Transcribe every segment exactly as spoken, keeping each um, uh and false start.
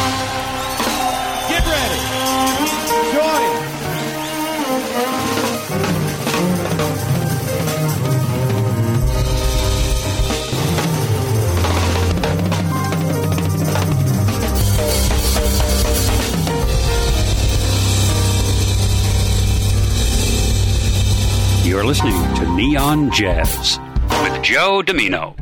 Get ready. Join. You're listening to Neon Jazz with Joe Domino.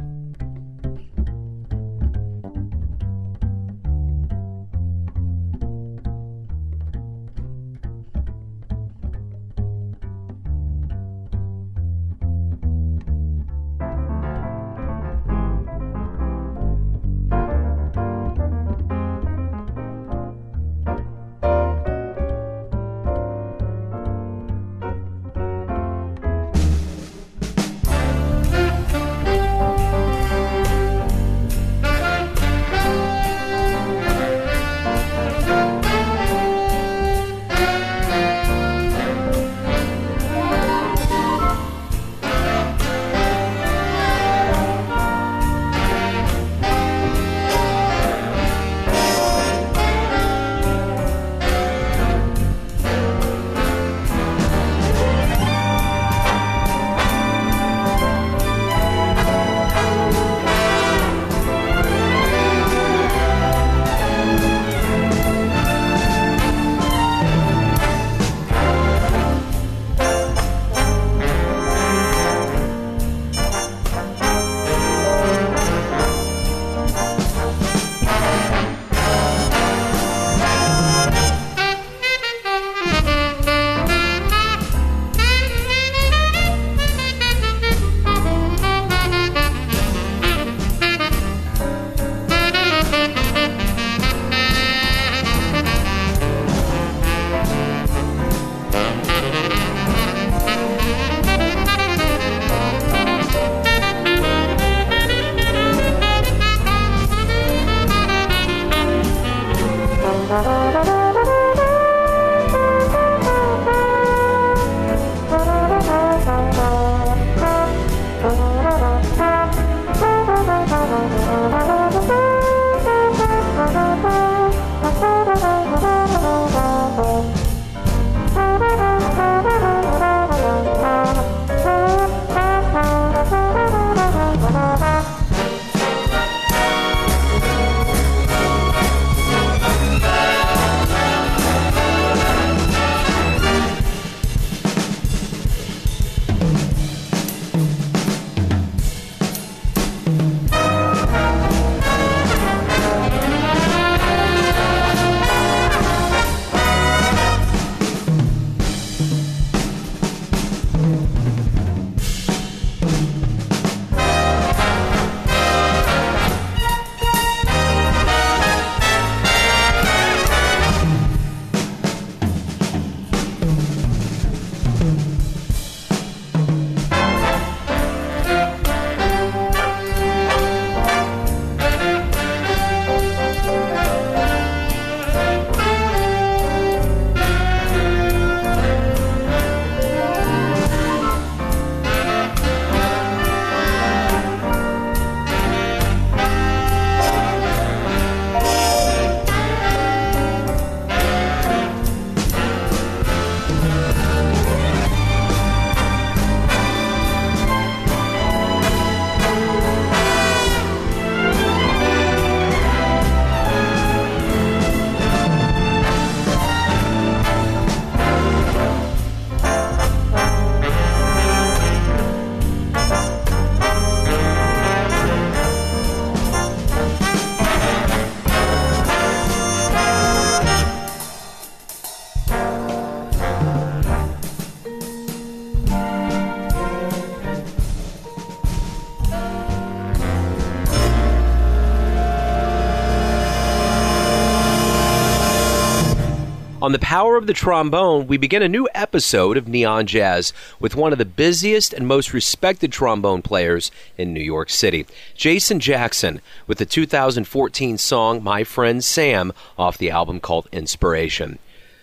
On the power of the trombone, we begin a new episode of Neon Jazz with one of the busiest and most respected trombone players in New York City, Jason Jackson, with the two thousand fourteen song My Friend Sam off the album called Inspiration.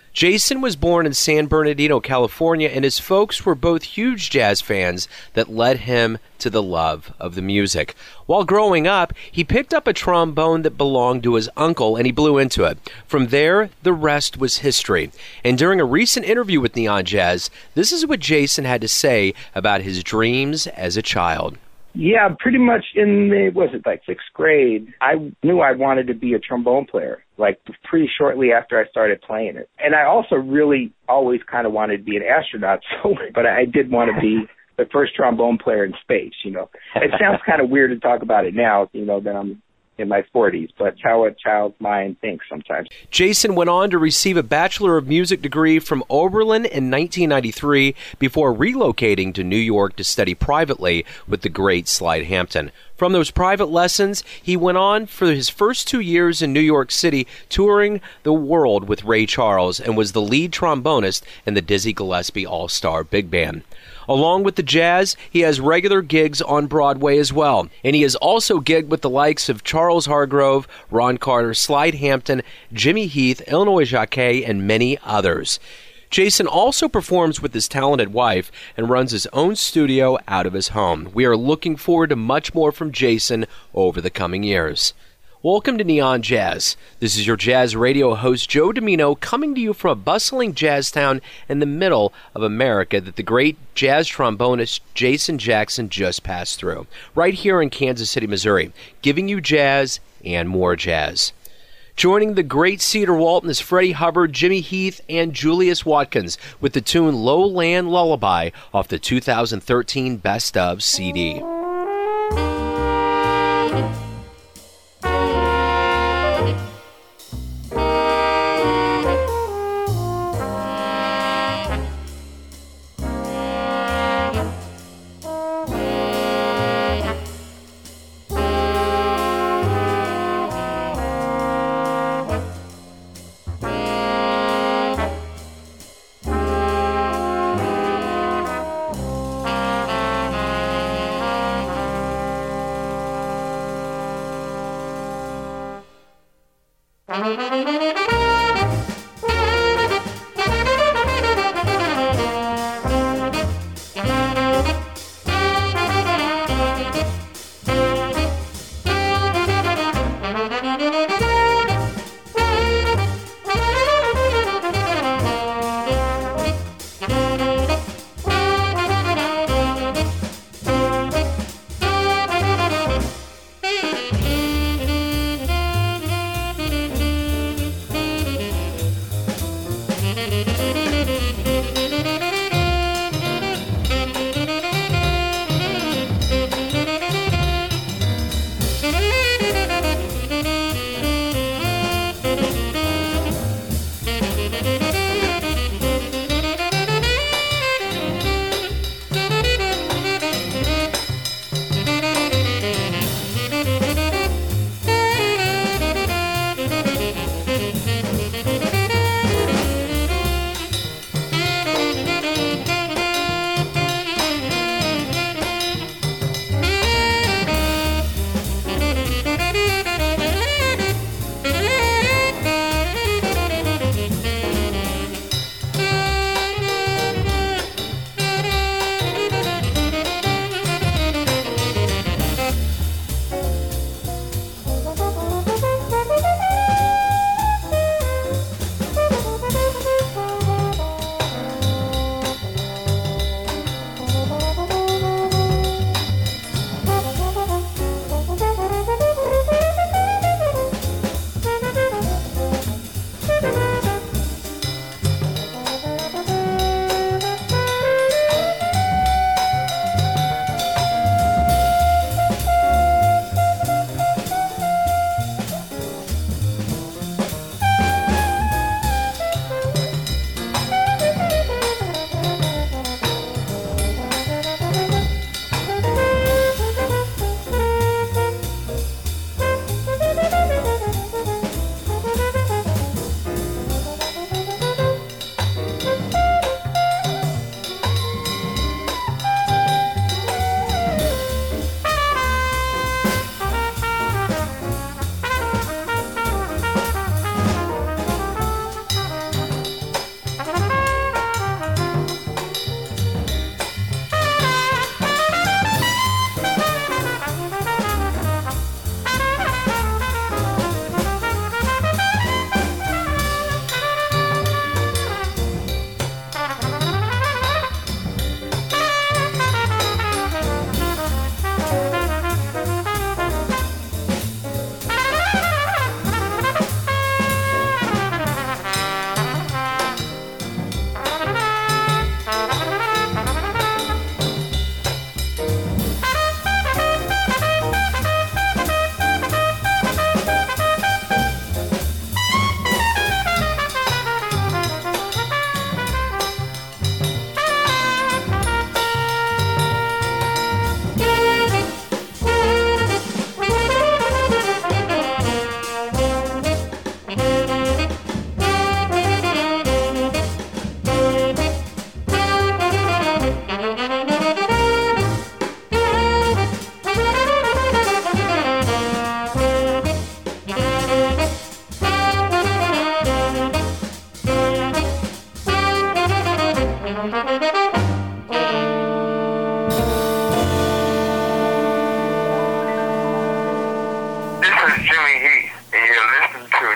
Jason was born in San Bernardino, California, and his folks were both huge jazz fans that led him to the love of the music. While growing up, he picked up a trombone that belonged to his uncle, and he blew into it. From there, the rest was history. And during a recent interview with Neon Jazz, this is what Jason had to say about his dreams as a child. Yeah, pretty much in the, was it like sixth grade, I knew I wanted to be a trombone player, like pretty shortly after I started playing it. And I also really always kind of wanted to be an astronaut, so, but I did want to be the first trombone player in space, you know. It sounds kind of weird to talk about it now, you know, that I'm in my forties, but it's how a child's mind thinks sometimes. Jason went on to receive a Bachelor of Music degree from Oberlin in nineteen ninety-three before relocating to New York to study privately with the great Slide Hampton. From those private lessons, he went on for his first two years in New York City, touring the world with Ray Charles, and was the lead trombonist in the Dizzy Gillespie All-Star Big Band. Along with the jazz, he has regular gigs on Broadway as well. And he has also gigged with the likes of Charles Hargrove, Ron Carter, Slide Hampton, Jimmy Heath, Illinois Jacquet, and many others. Jason also performs with his talented wife and runs his own studio out of his home. We are looking forward to much more from Jason over the coming years. Welcome to Neon Jazz. This is your jazz radio host, Joe Domino, coming to you from a bustling jazz town in the middle of America that the great jazz trombonist Jason Jackson just passed through, right here in Kansas City, Missouri, giving you jazz and more jazz. Joining the great Cedar Walton is Freddie Hubbard, Jimmy Heath, and Julius Watkins with the tune Lowland Lullaby off the two thousand thirteen Best Of C D.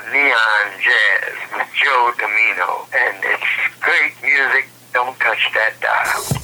Neon Jazz with Joe Domino. And it's great music. Don't touch that dial.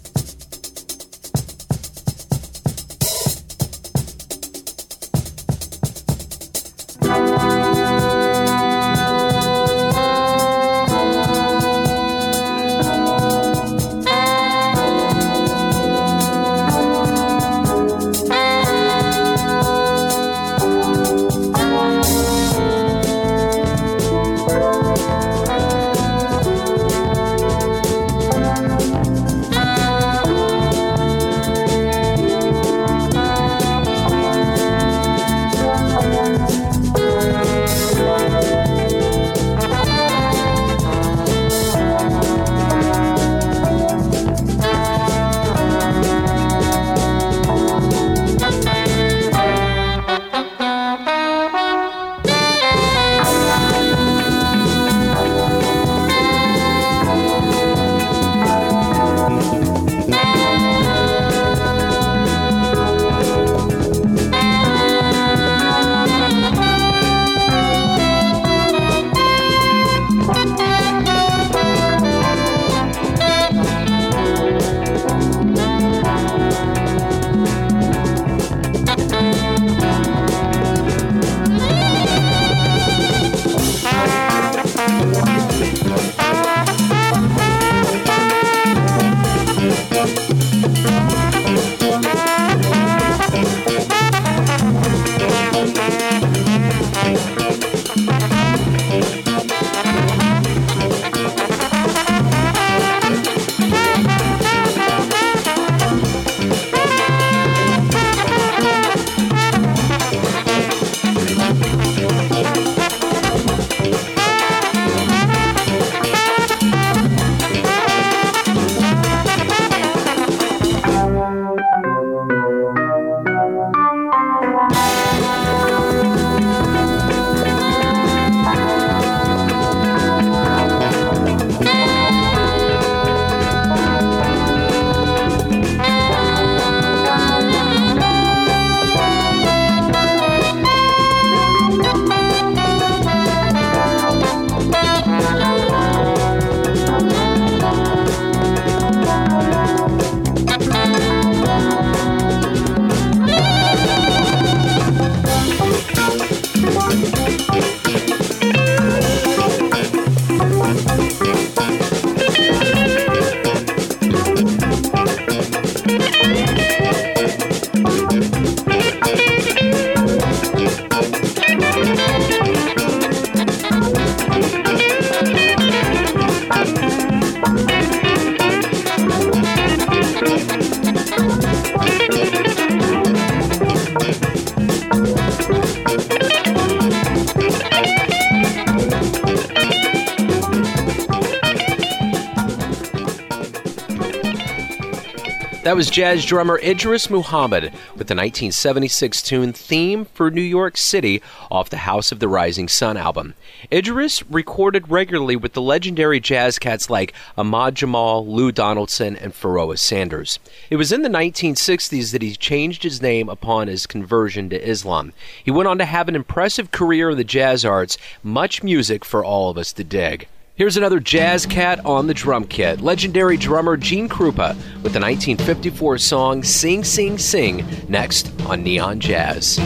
That was jazz drummer Idris Muhammad with the nineteen seventy-six tune Theme for New York City off the House of the Rising Sun album. Idris recorded regularly with the legendary jazz cats like Ahmad Jamal, Lou Donaldson, and Pharoah Sanders. It was in the nineteen sixties that he changed his name upon his conversion to Islam. He went on to have an impressive career in the jazz arts, much music for all of us to dig. Here's another jazz cat on the drum kit. Legendary drummer Gene Krupa with the nineteen fifty-four song Sing, Sing, Sing, next on Neon Jazz.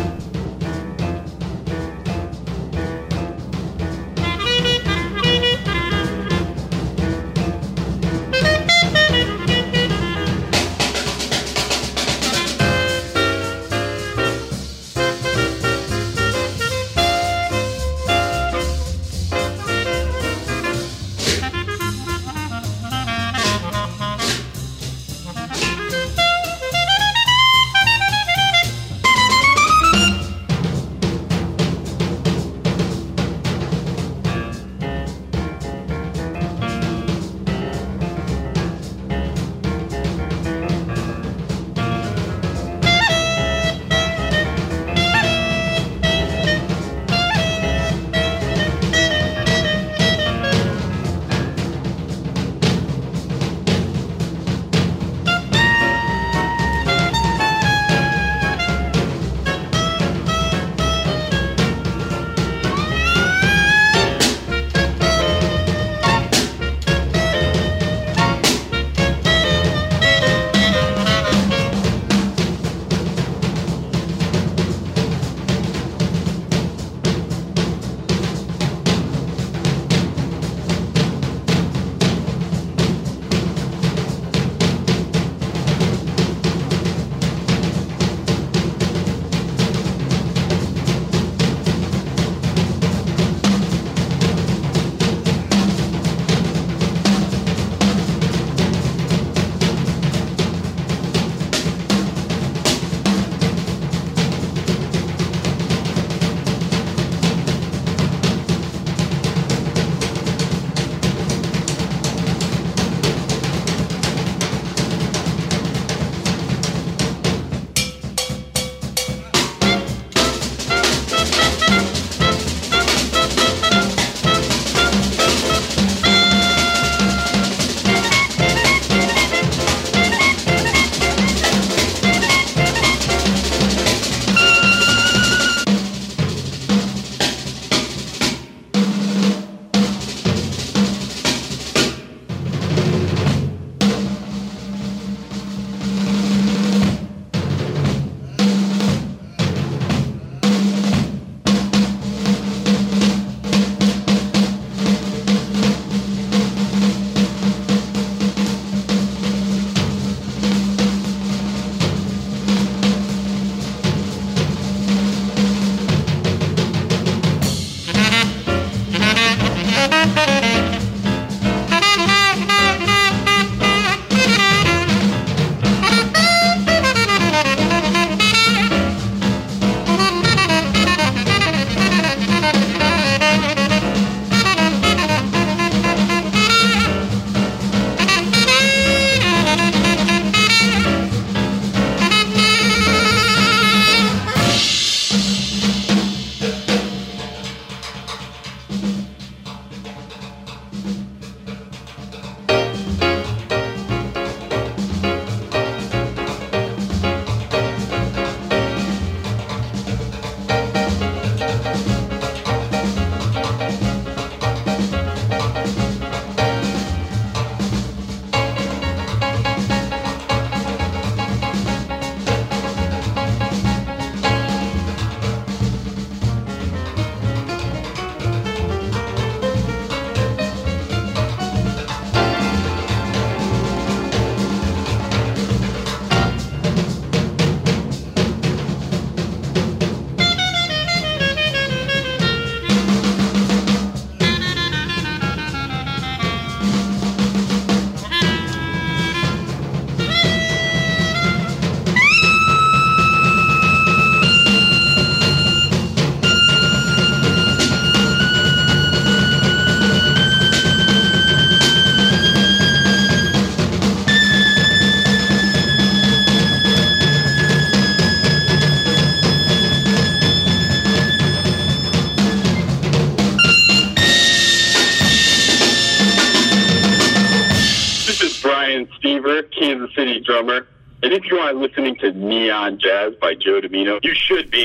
Kansas City drummer. And if you aren't listening to Neon Jazz by Joe Domino, you should be.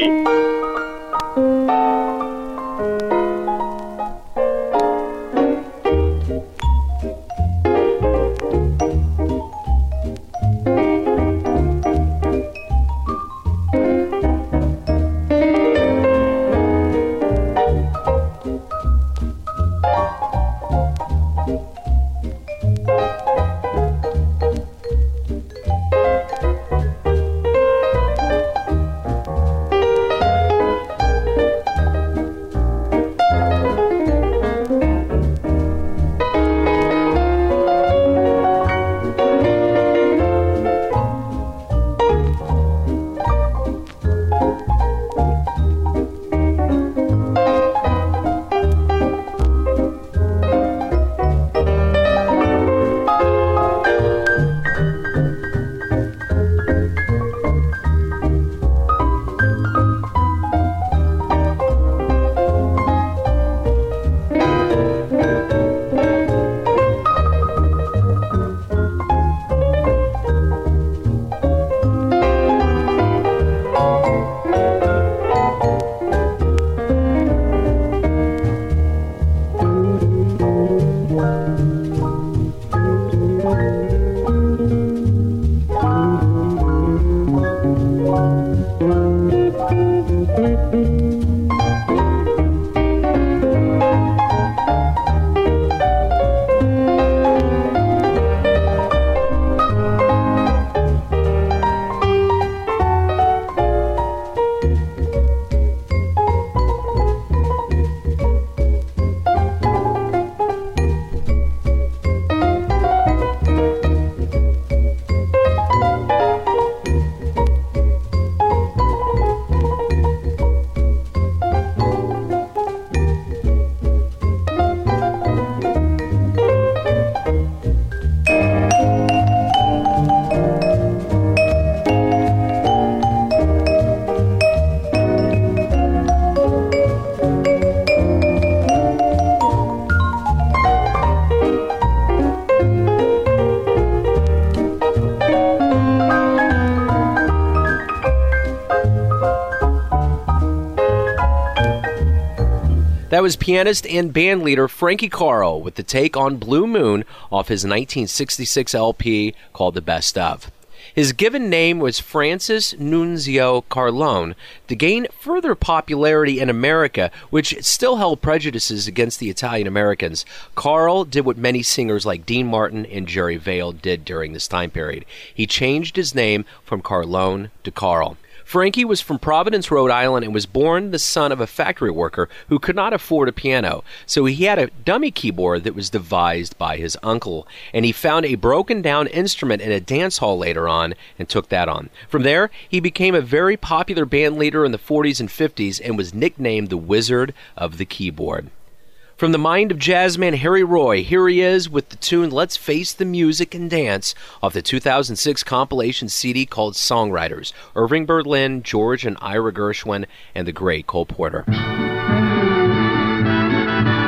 That was pianist and bandleader Frankie Carl with the take on Blue Moon off his nineteen sixty-six L P called The Best Of. His given name was Francis Nunzio Carlone. To gain further popularity in America, which still held prejudices against the Italian Americans, Carl did what many singers like Dean Martin and Jerry Vale did during this time period. He changed his name from Carlone to Carl. Frankie was from Providence, Rhode Island, and was born the son of a factory worker who could not afford a piano, so he had a dummy keyboard that was devised by his uncle, and he found a broken-down instrument in a dance hall later on and took that on. From there, he became a very popular band leader in the forties and fifties and was nicknamed the Wizard of the Keyboard. From the mind of jazzman Harry Roy, here he is with the tune Let's Face the Music and Dance off the two thousand six compilation C D called Songwriters, Irving Berlin, George and Ira Gershwin, and the great Cole Porter.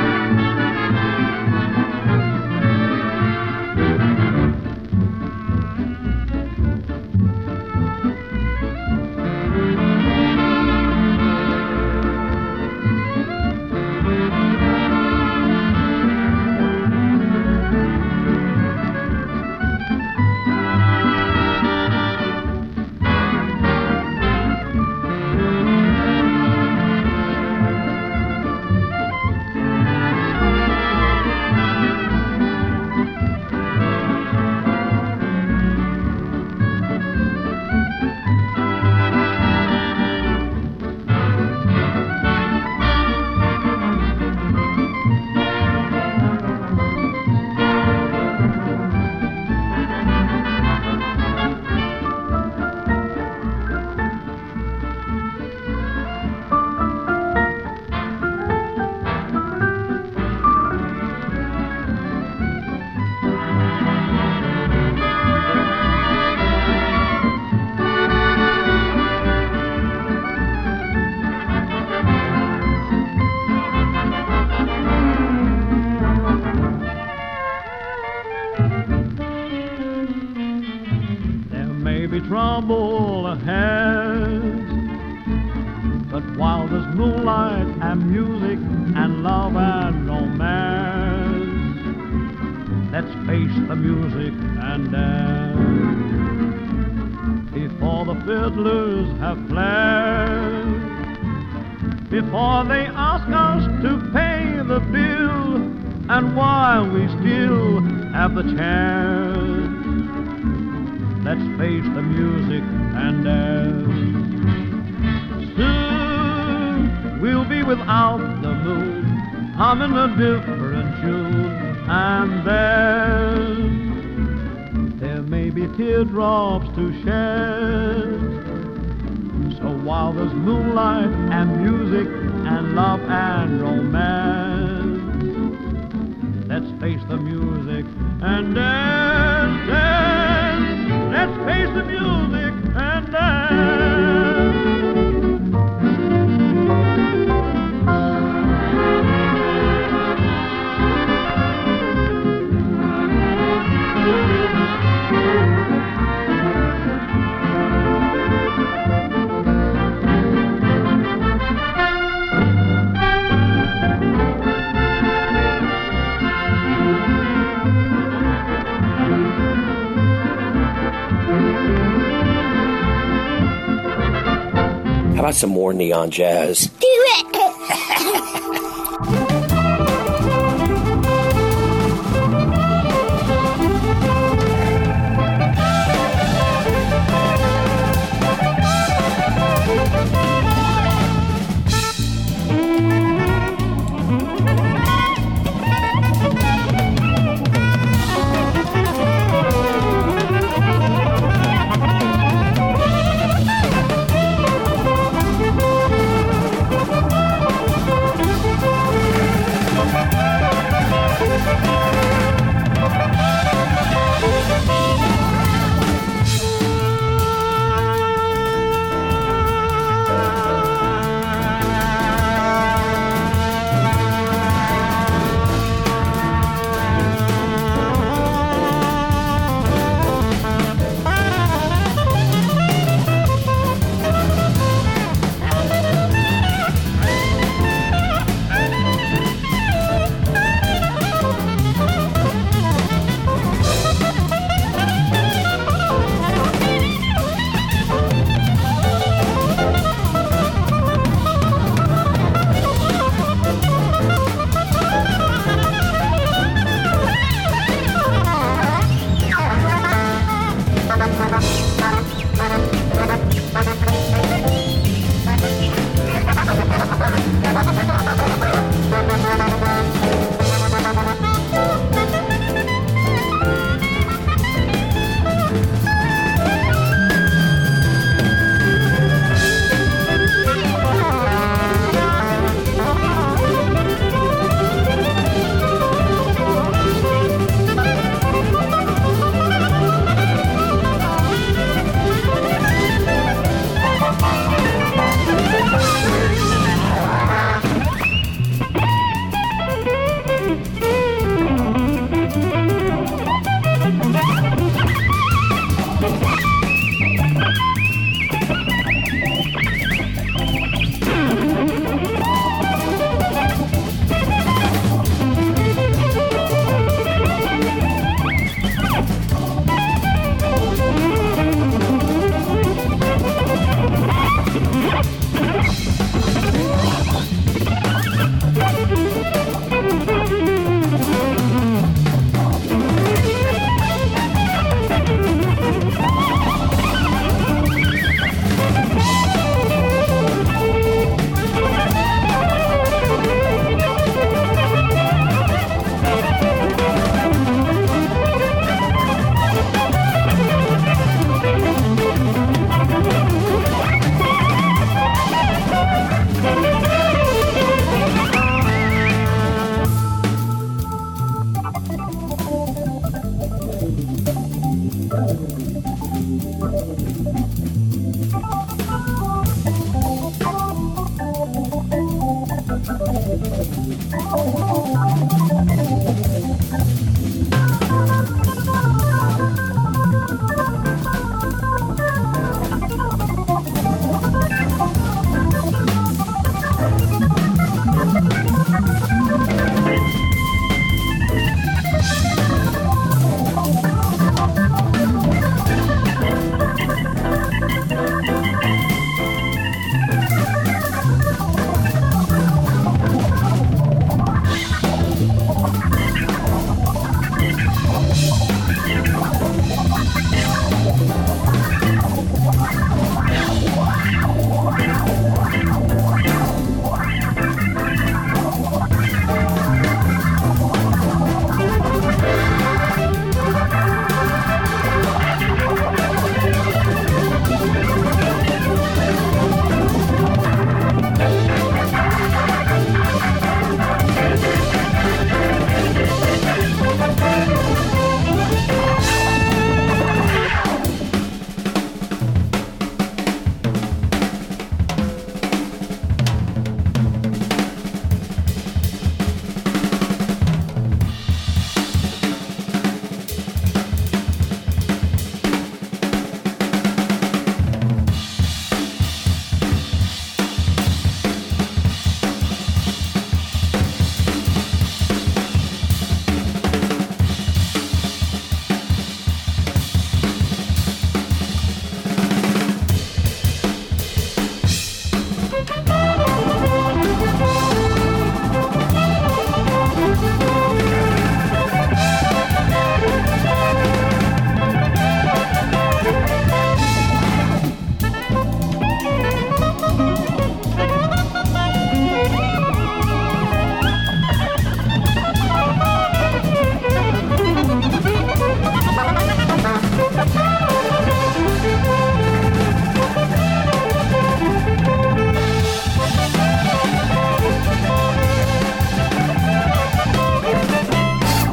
and music and love and romance. Let's face the music and dance before the fiddlers have fled, before they ask us to pay the bill, and while we still have the chance, let's face the music and dance. Soon we'll be without the moon, humming a different tune, and then there may be teardrops to shed. So while there's moonlight and music and love and romance, let's face the music and dance, dance. Let's face the music and dance. How about some more neon jazz? Do it!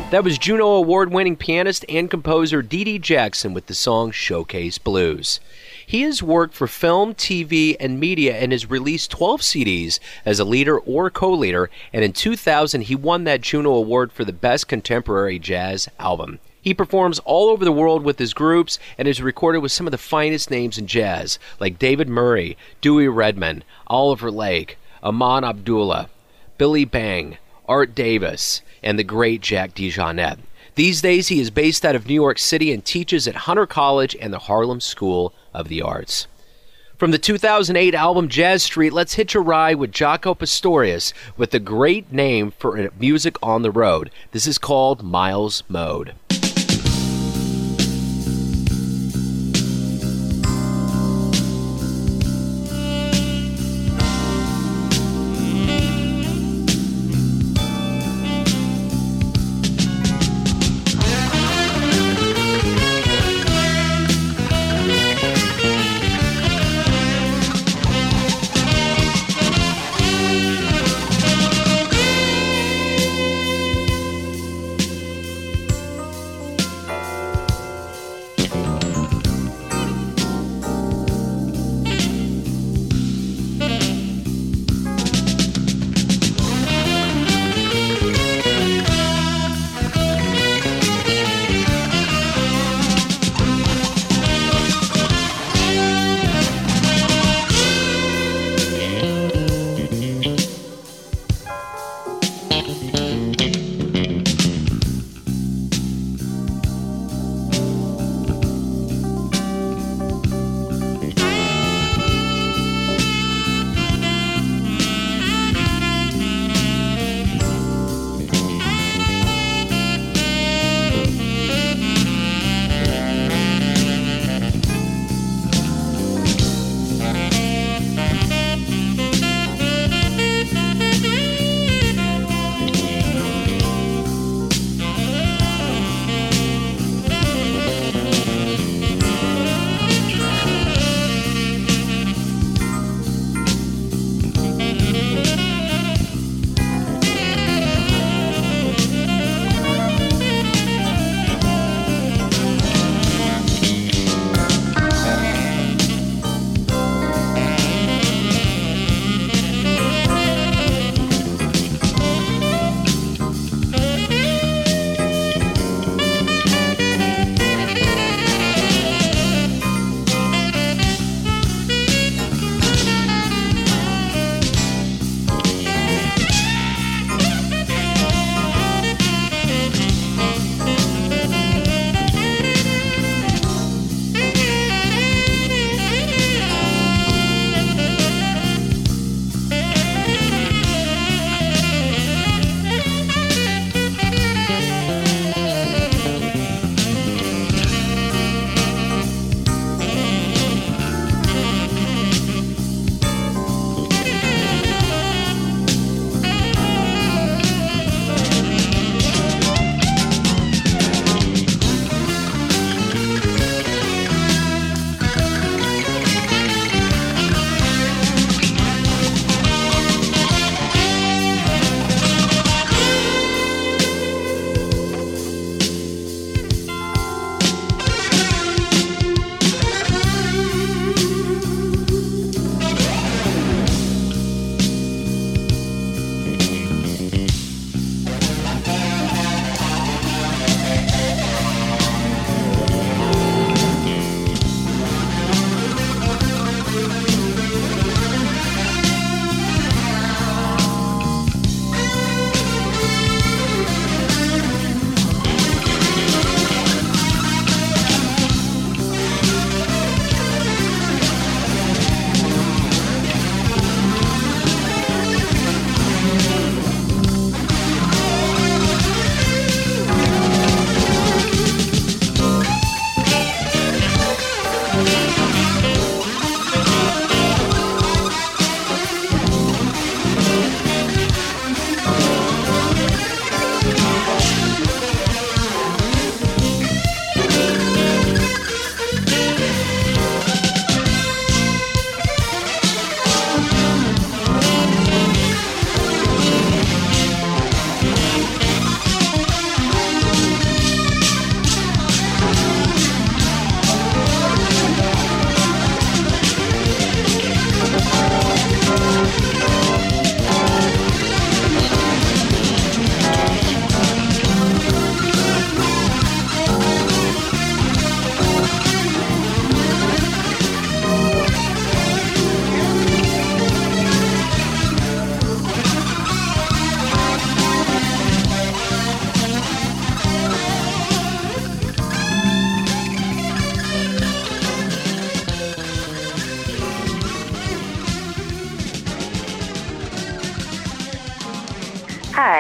That was Juno Award-winning pianist and composer Dee Dee Jackson with the song Showcase Blues. He has worked for film, T V, and media and has released twelve C Ds as a leader or co-leader, and in two thousand he won that Juno Award for the Best Contemporary Jazz Album. He performs all over the world with his groups and has recorded with some of the finest names in jazz, like David Murray, Dewey Redman, Oliver Lake, Aman Abdullah, Billy Bang, Art Davis, and the great Jack DeJohnette. These days, he is based out of New York City and teaches at Hunter College and the Harlem School of the Arts. From the two thousand eight album Jazz Street, let's hitch a ride with Jaco Pastorius with the great name for music on the road. This is called Miles Mode.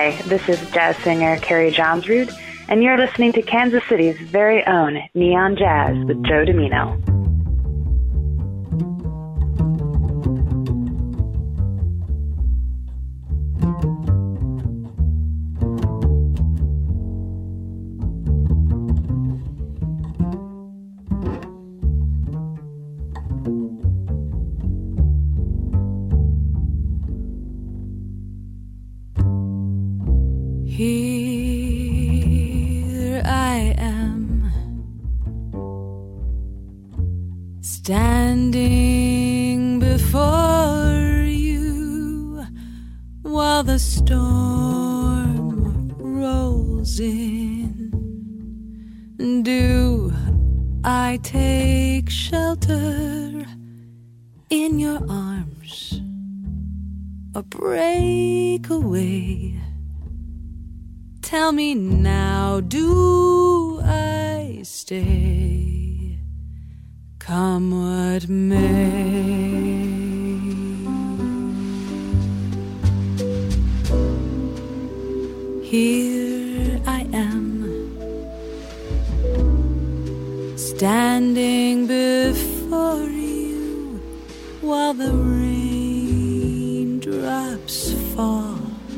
Hi, this is jazz singer Carrie Johnsrud, and you're listening to Kansas City's very own Neon Jazz with Joe Domino. Here I am, standing before you while the storm rolls in. Do I take shelter in your arms or break away? Tell me now, do I stay, come what may? Here I am, standing before you while the raindrops fall,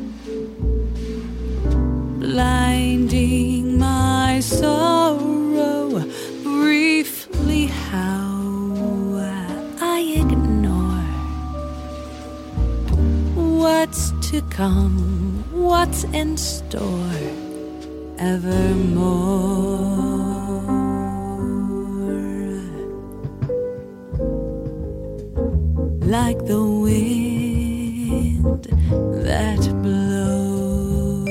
blinding my sorrow. Briefly, how I ignore what's to come, what's in store evermore. Like the wind that blows,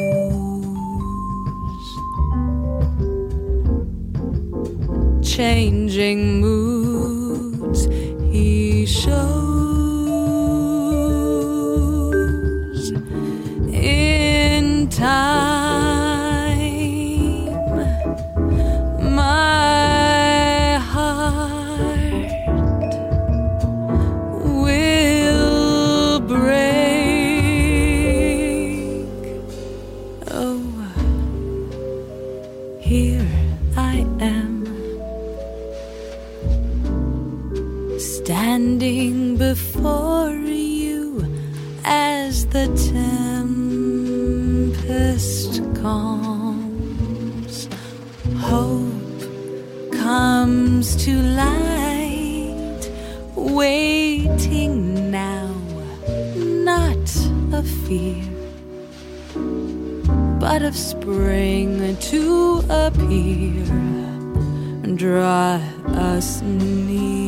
changing moods he shows in time. My heart will break. Oh, here I am, standing before you as the tempest calms. Hope comes to light, waiting now, not of fear, but of spring to appear, draw us near.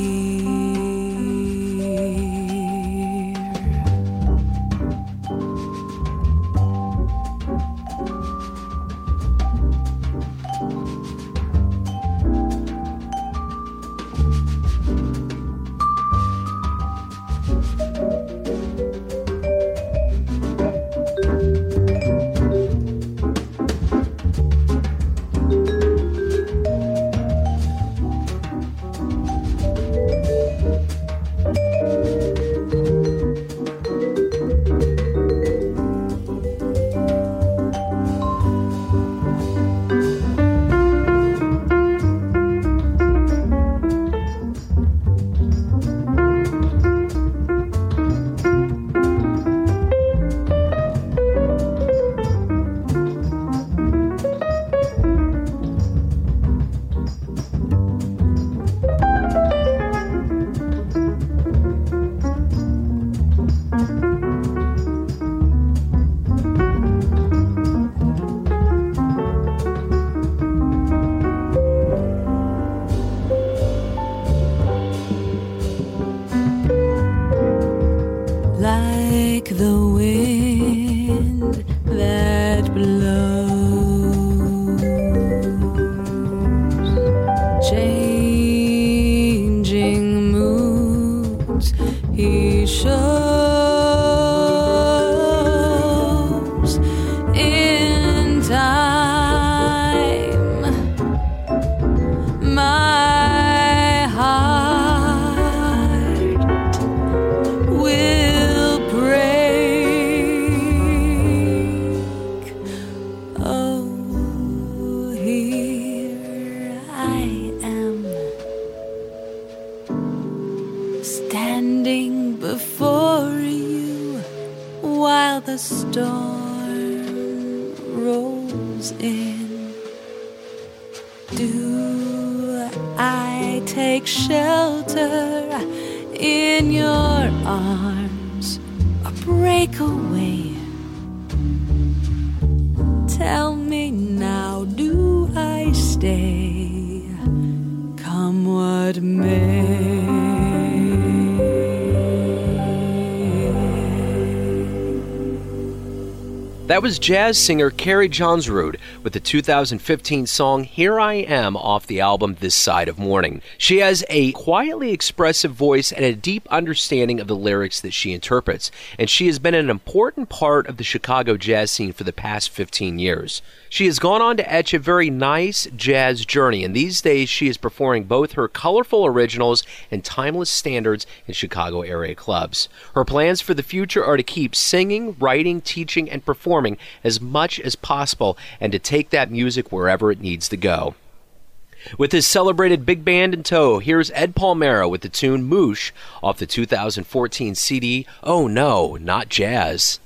So here I am, standing before you while the storm rolls in. Do I take shelter in your arms or break away? Tell me now, do I stay, come what may? That was jazz singer Carrie Johnsrud with the two thousand fifteen song Here I Am off the album This Side of Morning. She has a quietly expressive voice and a deep understanding of the lyrics that she interprets, and she has been an important part of the Chicago jazz scene for the past fifteen years. She has gone on to etch a very nice jazz journey, and these days she is performing both her colorful originals and timeless standards in Chicago area clubs. Her plans for the future are to keep singing, writing, teaching, and performing as much as possible, and to take that music wherever it needs to go. With his celebrated big band in tow, here's Ed Palmera with the tune Moosh off the two thousand fourteen C D, Oh No, Not Jazz.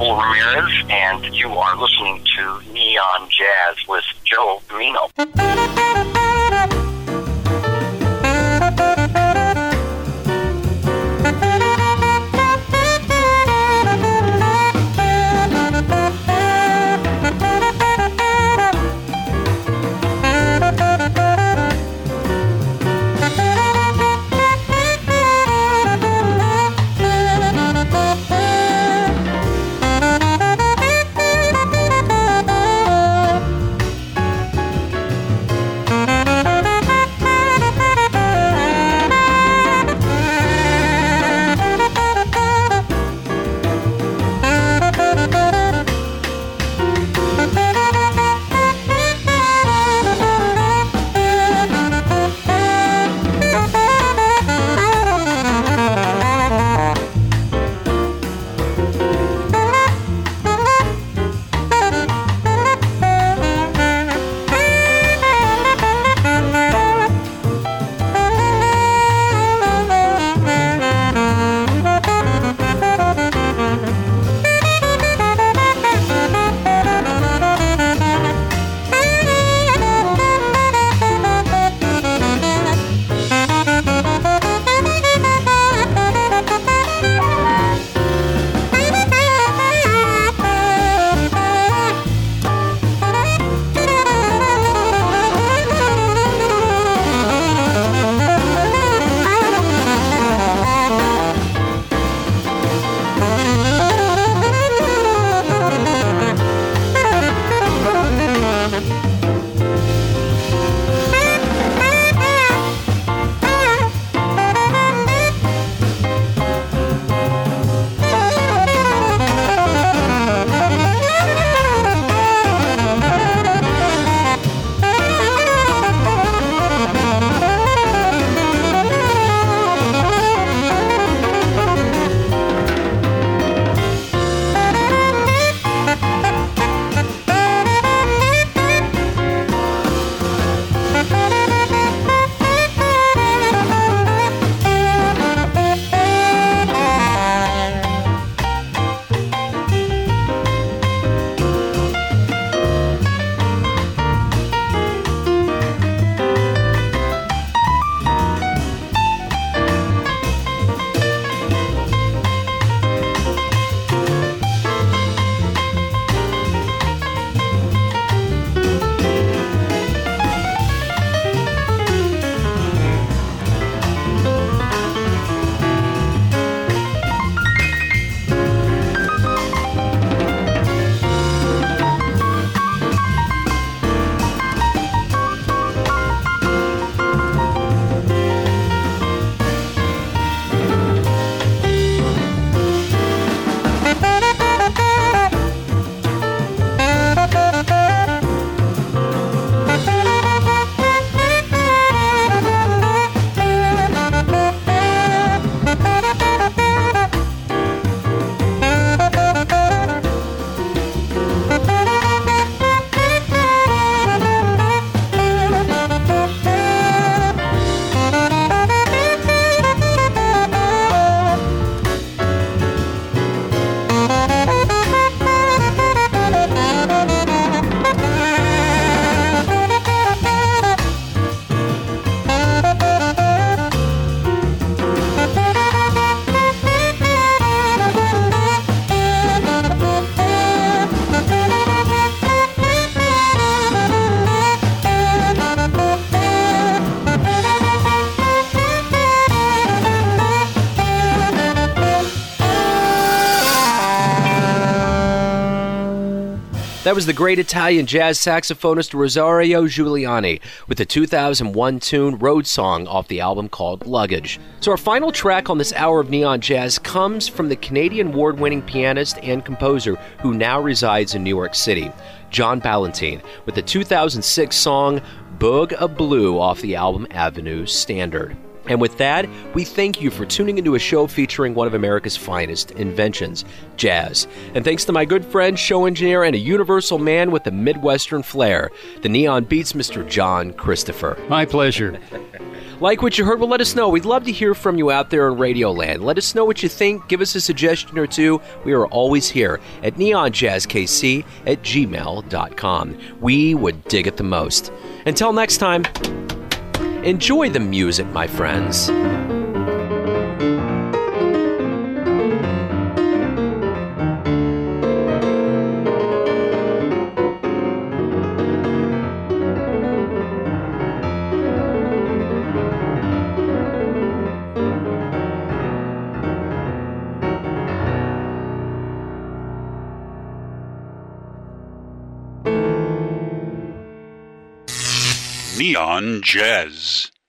Abel Ramirez, and you are listening to Neon Jazz with Joe Domino. That was the great Italian jazz saxophonist Rosario Giuliani with the two thousand one tune Road Song off the album called Luggage. So our final track on this hour of Neon Jazz comes from the Canadian award-winning pianist and composer who now resides in New York City, John Ballantyne, with the two thousand six song Boog a Blue off the album Avenue Standard. And with that, we thank you for tuning into a show featuring one of America's finest inventions, jazz. And thanks to my good friend, show engineer, and a universal man with a Midwestern flair, the Neon Beats, Mister John Christopher. My pleasure. Like what you heard? Well, let us know. We'd love to hear from you out there in Radioland. Let us know what you think. Give us a suggestion or two. We are always here at neon jazz k c at gmail dot com. We would dig it the most. Until next time, enjoy the music, my friends. Neon Jazz.